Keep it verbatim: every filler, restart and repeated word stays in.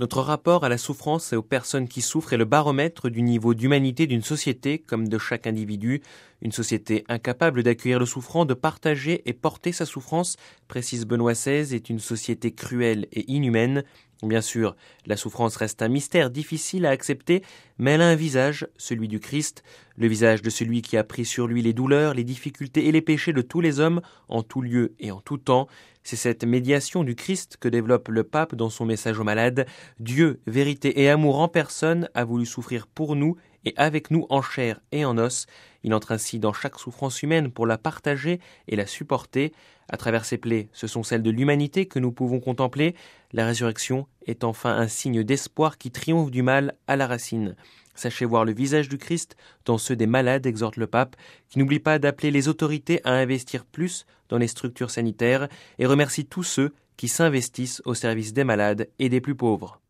Notre rapport à la souffrance et aux personnes qui souffrent est le baromètre du niveau d'humanité d'une société comme de chaque individu. Une société incapable d'accueillir le souffrant, de partager et porter sa souffrance, précise Benoît seize, est une société cruelle et inhumaine. Bien sûr, la souffrance reste un mystère difficile à accepter, mais elle a un visage, celui du Christ, le visage de celui qui a pris sur lui les douleurs, les difficultés et les péchés de tous les hommes, en tout lieu et en tout temps. C'est cette médiation du Christ que développe le pape dans son message aux malades. Dieu, vérité et amour en personne, a voulu souffrir pour nous et avec nous en chair et en os. Il entre ainsi dans chaque souffrance humaine pour la partager et la supporter. À travers ses plaies, ce sont celles de l'humanité que nous pouvons contempler. La résurrection est enfin un signe d'espoir qui triomphe du mal à la racine. Sachez voir le visage du Christ dans ceux des malades, exhorte le pape, qui n'oublie pas d'appeler les autorités à investir plus dans les structures sanitaires et remercie tous ceux qui s'investissent au service des malades et des plus pauvres.